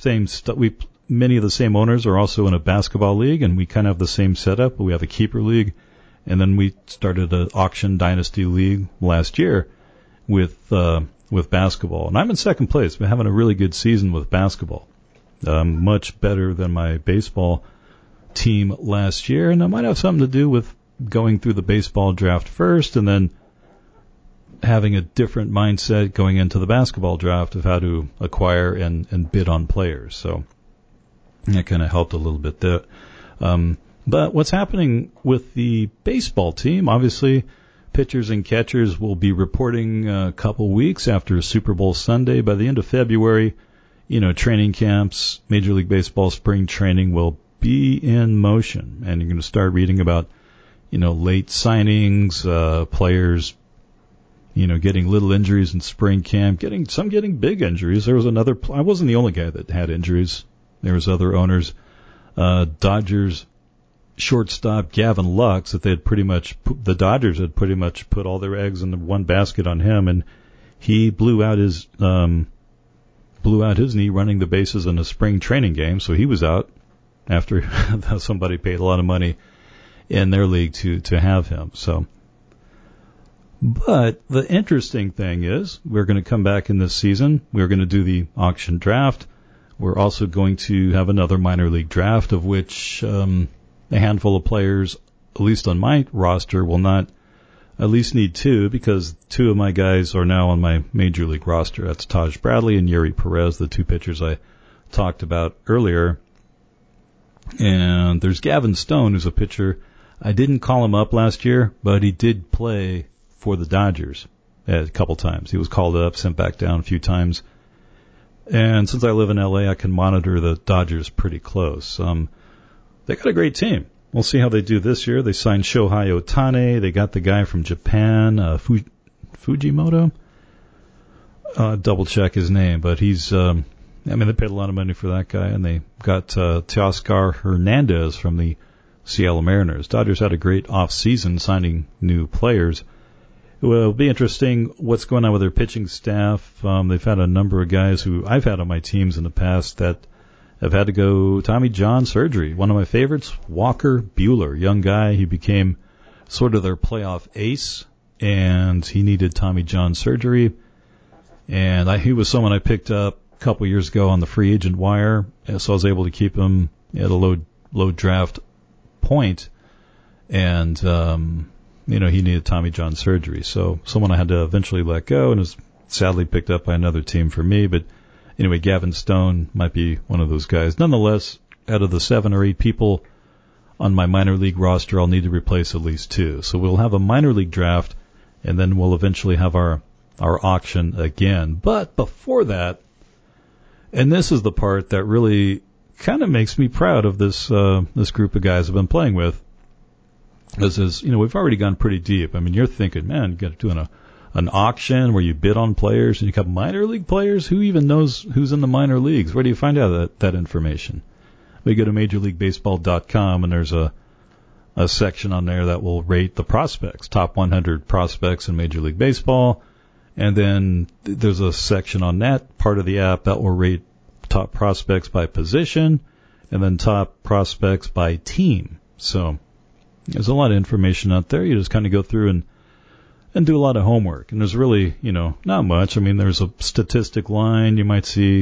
many of the same owners are also in a basketball league, and we kind of have the same setup. We have a keeper league, and then we started an auction dynasty league last year with basketball. And I'm in second place. Been having a really good season with basketball, much better than my baseball team last year, and that might have something to do with going through the baseball draft first and then having a different mindset going into the basketball draft of how to acquire and bid on players. So that kind of helped a little bit there. But what's happening with the baseball team, obviously pitchers and catchers will be reporting a couple weeks after Super Bowl Sunday. By the end of February, training camps, Major League Baseball spring training will be in motion, and you're going to start reading about, late signings, players, getting little injuries in spring camp, getting big injuries. There was I wasn't the only guy that had injuries. There was other owners. Dodgers shortstop Gavin Lux, that the Dodgers had pretty much put all their eggs in the one basket on him, and he blew out his knee running the bases in a spring training game, so he was out after somebody paid a lot of money in their league to have him. So, but the interesting thing is, we're going to come back in this season. We're going to do the auction draft. We're also going to have another minor league draft, of which a handful of players, at least on my roster, will not at least need two, because two of my guys are now on my major league roster. That's Taj Bradley and Yuri Perez, the two pitchers I talked about earlier. And there's Gavin Stone, who's a pitcher. I didn't call him up last year, but he did play for the Dodgers a couple times. He was called up, sent back down a few times. And since I live in LA, I can monitor the Dodgers pretty close. They got a great team. We'll see how they do this year. They signed Shohei Ohtani. They got the guy from Japan, Fujimoto. Double check his name, but he's, they paid a lot of money for that guy, and they got Teoscar Hernandez from the Seattle Mariners. Dodgers had a great off-season signing new players. it'll be interesting what's going on with their pitching staff. They've had a number of guys who I've had on my teams in the past that have had to go Tommy John surgery. One of my favorites, Walker Buehler, young guy. He became sort of their playoff ace, and he needed Tommy John surgery. And he was someone I picked up a couple years ago on the free agent wire, so I was able to keep him at a low draft point. And, he needed Tommy John surgery. So someone I had to eventually let go and was sadly picked up by another team for me. But anyway, Gavin Stone might be one of those guys. Nonetheless, out of the 7 or 8 people on my minor league roster, I'll need to replace at least 2. So we'll have a minor league draft, and then we'll eventually have our auction again. But before that, and this is the part that really kind of makes me proud of this group of guys I've been playing with, is we've already gone pretty deep. I mean, you're thinking, man, you got to do an auction where you bid on players, and you got minor league players. Who even knows who's in the minor leagues? Where do you find out that information? We go to MajorLeagueBaseball.com, and there's a section on there that will rate the prospects, top 100 prospects in Major League Baseball. And then there's a section on that part of the app that will rate top prospects by position, and then top prospects by team. So there's a lot of information out there. You just kind of go through and do a lot of homework. And there's really, not much. I mean, there's a statistic line. You might see,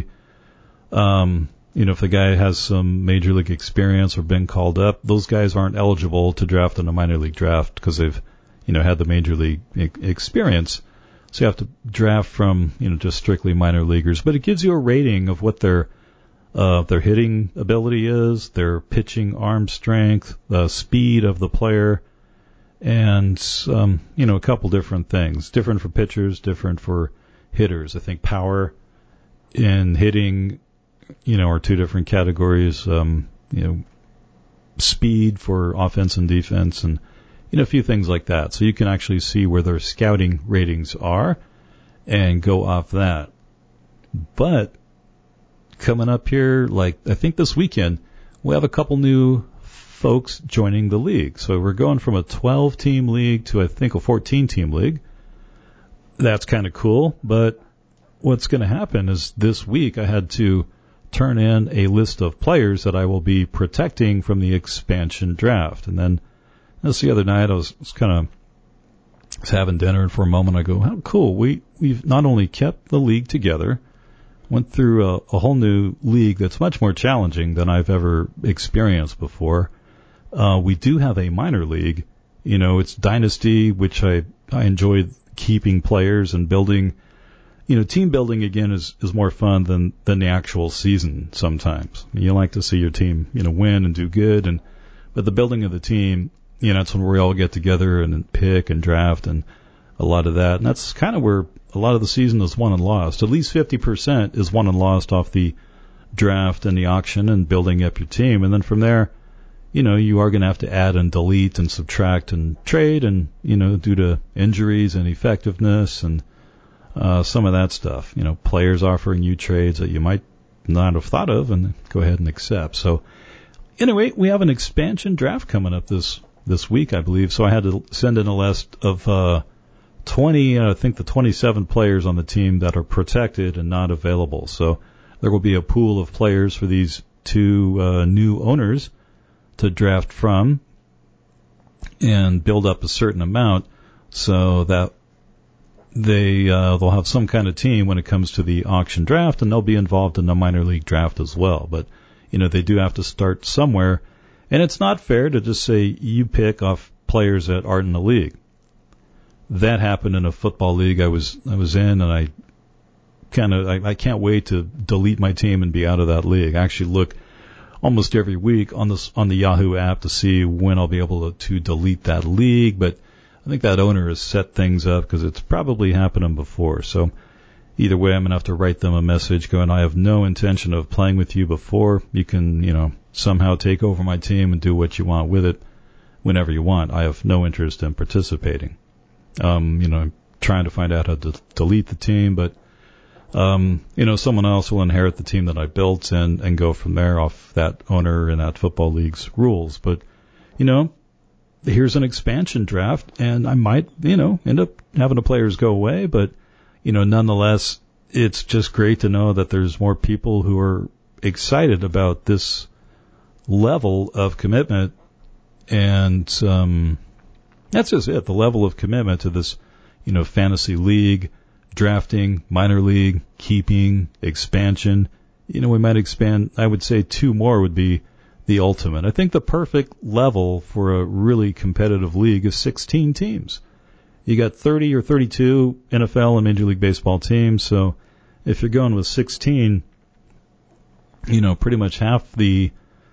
if the guy has some major league experience or been called up, those guys aren't eligible to draft in a minor league draft because they've, had the major league experience. So you have to draft from, just strictly minor leaguers. But it gives you a rating of what their hitting ability is, their pitching arm strength, the speed of the player, and, a couple different things. Different for pitchers, different for hitters. I think power and hitting, are 2 different categories. Speed for offense and defense, and a few things like that. So you can actually see where their scouting ratings are and go off that. But coming up here, I think this weekend, we have a couple new folks joining the league. So we're going from a 12-team league to, I think, a 14-team league. That's kind of cool. But what's going to happen is this week I had to turn in a list of players that I will be protecting from the expansion draft. And then just the other night I was having dinner, and for a moment I go, how cool. We've not only kept the league together, went through a whole new league that's much more challenging than I've ever experienced before. We do have a minor league. It's Dynasty, which I enjoy keeping players and building. Team building, again, is more fun than the actual season sometimes. You like to see your team, win and do good. But the building of the team, that's when we all get together and pick and draft and a lot of that. And that's kind of where a lot of the season is won and lost. At least 50% is won and lost off the draft and the auction and building up your team. And then from there, you are going to have to add and delete and subtract and trade and, due to injuries and effectiveness and some of that stuff. Players offering you trades that you might not have thought of and go ahead and accept. So anyway, we have an expansion draft coming up this week, I believe. So I had to send in a list of 20, I think the 27 players on the team that are protected and not available. So there will be a pool of players for these 2 new owners to draft from and build up a certain amount so that they'll have some kind of team when it comes to the auction draft, and they'll be involved in the minor league draft as well. But, they do have to start somewhere. And it's not fair to just say you pick off players that aren't in the league. That happened in a football league I was in, and I can't wait to delete my team and be out of that league. I actually look almost every week on the Yahoo app to see when I'll be able to delete that league, but I think that owner has set things up because it's probably happened before. So either way, I'm going to have to write them a message going, I have no intention of playing with you before. You can, somehow take over my team and do what you want with it whenever you want. I have no interest in participating. I'm trying to find out how to delete the team, but, someone else will inherit the team that I built and go from there off that owner and that football league's rules. But, here's an expansion draft, and I might, end up having the players go away, but, nonetheless, it's just great to know that there's more people who are excited about this level of commitment, and that's just it, the level of commitment to this, fantasy league, drafting, minor league, keeping, expansion. We might expand, I would say 2 more would be the ultimate. I think the perfect level for a really competitive league is 16 teams. You got 30 or 32 NFL and Major League Baseball teams, so if you're going with 16, pretty much half the,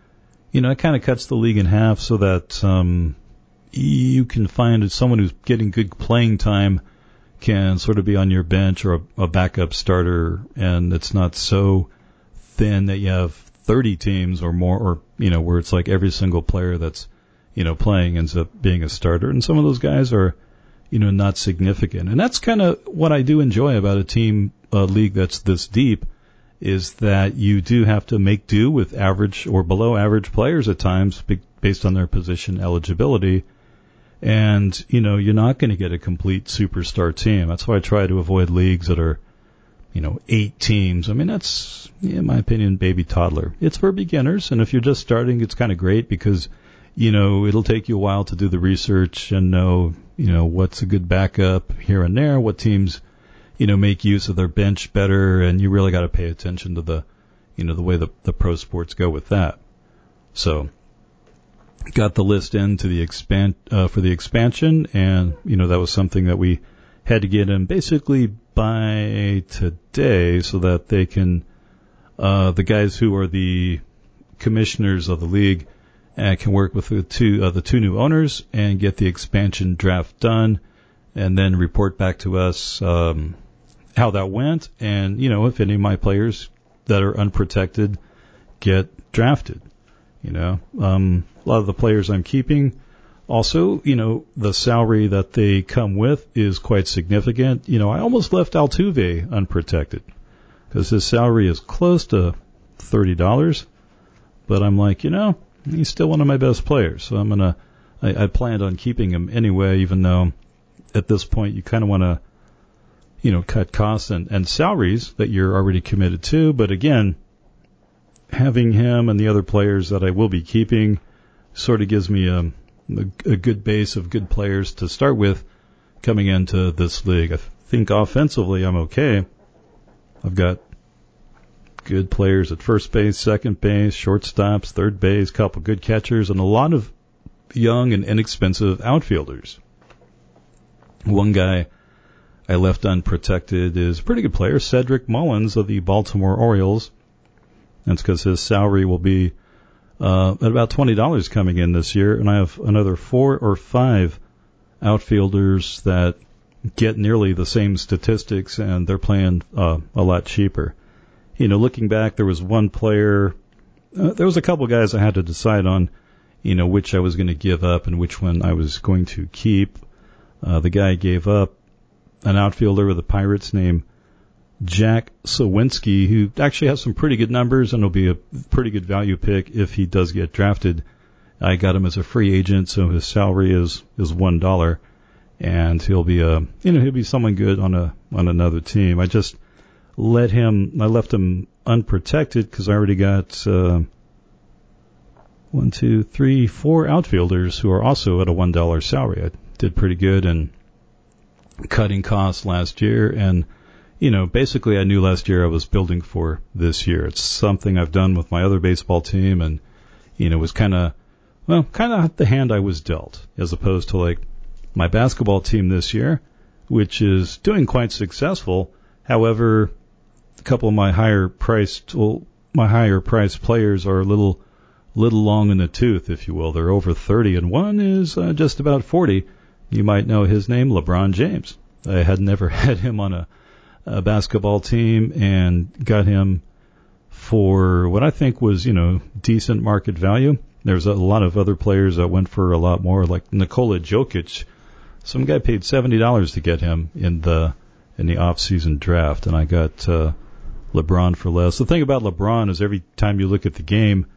it kind of cuts the league in half so that you can find someone who's getting good playing time can sort of be on your bench or a backup starter, and it's not so thin that you have 30 teams or more, or, where it's like every single player that's, playing ends up being a starter. And some of those guys are, not significant. And that's kind of what I do enjoy about a team league that's this deep, is that you do have to make do with average or below average players at times based on their position eligibility. And, you're not going to get a complete superstar team. That's why I try to avoid leagues that are, 8 teams. I mean, that's, in my opinion, baby toddler. It's for beginners, and if you're just starting, it's kind of great because, it'll take you a while to do the research and know, what's a good backup here and there, what teams, make use of their bench better, and you really got to pay attention to the, the way the pro sports go with that. So, got the list into the for the expansion, and, that was something that we had to get in basically by today so that they can, the guys who are the commissioners of the league can work with the two new owners and get the expansion draft done, and then report back to us how that went, and if any of my players that are unprotected get drafted. A lot of the players I'm keeping. Also, the salary that they come with is quite significant. I almost left Altuve unprotected because his salary is close to $30, but I'm like, he's still one of my best players. So I planned on keeping him anyway, even though at this point you kind of want to, cut costs and salaries that you're already committed to. But again, having him and the other players that I will be keeping sort of gives me a good base of good players to start with coming into this league. I think offensively I'm okay. I've got good players at first base, second base, shortstops, third base, couple good catchers, and a lot of young and inexpensive outfielders. One guy I left unprotected is a pretty good player, Cedric Mullins of the Baltimore Orioles. That's because his salary will be at about $20 coming in this year, and I have another 4 or 5 outfielders that get nearly the same statistics, and they're playing a lot cheaper. Looking back, there was one player, there was a couple guys I had to decide on, which I was going to give up and which one I was going to keep. The guy gave up an outfielder with the Pirates named Jack Sawinski, who actually has some pretty good numbers and will be a pretty good value pick if he does get drafted. I got him as a free agent, so his salary is $1, and he'll be someone good on another team. I just left him unprotected because I already got 4 outfielders who are also at a $1 salary. I did pretty good in cutting costs last year, and basically I knew last year I was building for this year. It's something I've done with my other baseball team, and, was kind of the hand I was dealt, as opposed to like my basketball team this year, which is doing quite successful. However, a couple of my higher priced players are a little long in the tooth, if you will. They're over 30, and one is just about 40. You might know his name, LeBron James. I had never had him on a basketball team, and got him for what I think was, decent market value. There's a lot of other players that went for a lot more, like Nikola Jokic. Some guy paid $70 to get him in the off-season draft, and I got LeBron for less. The thing about LeBron is every time you look at the game,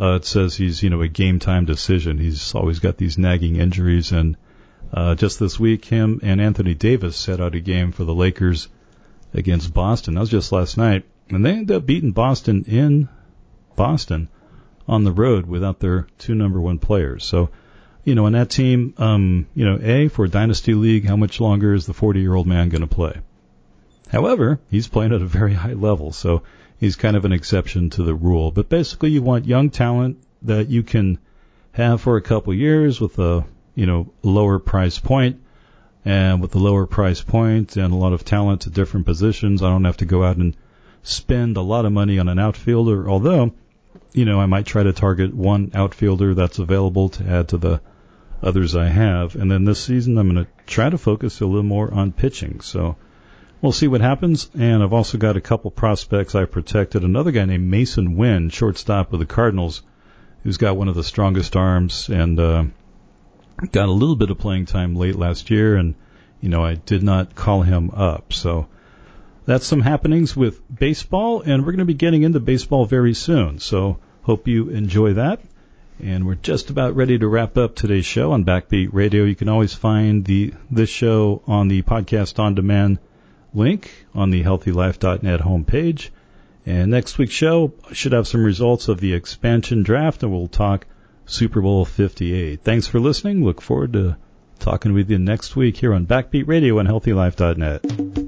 it says he's, a game-time decision. He's always got these nagging injuries, and just this week, him and Anthony Davis set out a game for the Lakers against Boston. That was just last night, and they ended up beating Boston in Boston on the road without their two number one players. So, in that team, for a dynasty league, how much longer is the 40-year-old man going to play? However, he's playing at a very high level, so he's kind of an exception to the rule. But basically, you want young talent that you can have for a couple years with a, lower price point. And with the lower price point and a lot of talent at different positions, I don't have to go out and spend a lot of money on an outfielder, although, I might try to target one outfielder that's available to add to the others I have. And then this season, I'm going to try to focus a little more on pitching. So we'll see what happens. And I've also got a couple prospects I protected. Another guy named Mason Wynn, shortstop of the Cardinals, who's got one of the strongest arms and got a little bit of playing time late last year. And, I did not call him up. So that's some happenings with baseball. And we're going to be getting into baseball very soon. So hope you enjoy that. And we're just about ready to wrap up today's show on Backbeat Radio. You can always find this show on the podcast on demand link on the healthylife.net homepage. And next week's show should have some results of the expansion draft, and we'll talk Super Bowl 58. Thanks for listening. Look forward to talking with you next week here on Backbeat Radio and healthylife.net.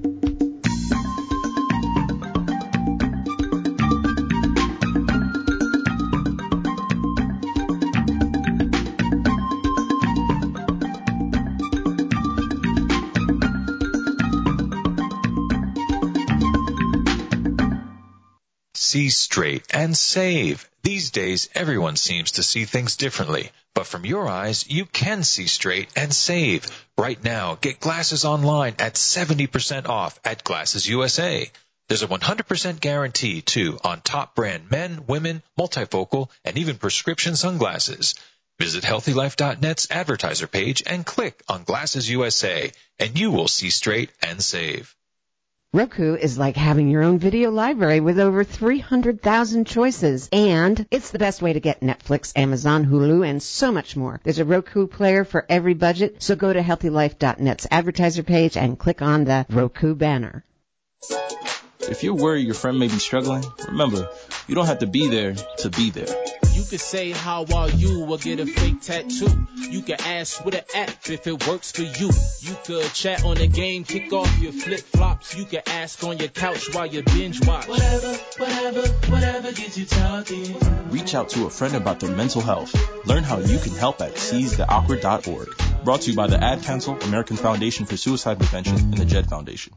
See straight and save. These days, everyone seems to see things differently. But from your eyes, you can see straight and save. Right now, get glasses online at 70% off at Glasses USA. There's a 100% guarantee, too, on top brand men, women, multifocal, and even prescription sunglasses. Visit HealthyLife.net's advertiser page and click on Glasses USA, and you will see straight and save. Roku is like having your own video library with over 300,000 choices. And it's the best way to get Netflix, Amazon, Hulu, and so much more. There's a Roku player for every budget, so go to HealthyLife.net's advertiser page and click on the Roku banner. If you're worried your friend may be struggling, remember, you don't have to be there to be there. You can say, how are you, or get a fake tattoo. You can ask with an app if it works for you. You could chat on the game, kick off your flip-flops. You can ask on your couch while you binge watch. Whatever gets you talking. Reach out to a friend about their mental health. Learn how you can help at seizetheawkward.org. Brought to you by the Ad Council, American Foundation for Suicide Prevention, and the JED Foundation.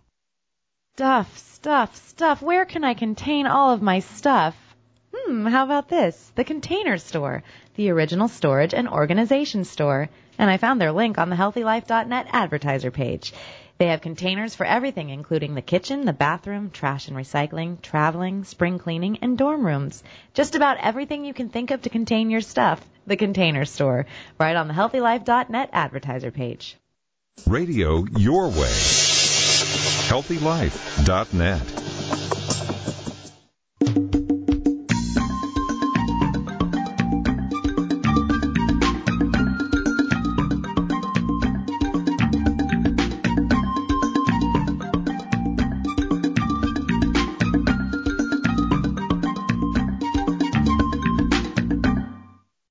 Stuff. Where can I contain all of my stuff? How about this? The Container Store, the original storage and organization store. And I found their link on the healthylife.net advertiser page. They have containers for everything, including the kitchen, the bathroom, trash and recycling, traveling, spring cleaning, and dorm rooms. Just about everything you can think of to contain your stuff. The Container Store, right on the healthylife.net advertiser page. Radio your way. healthylife.net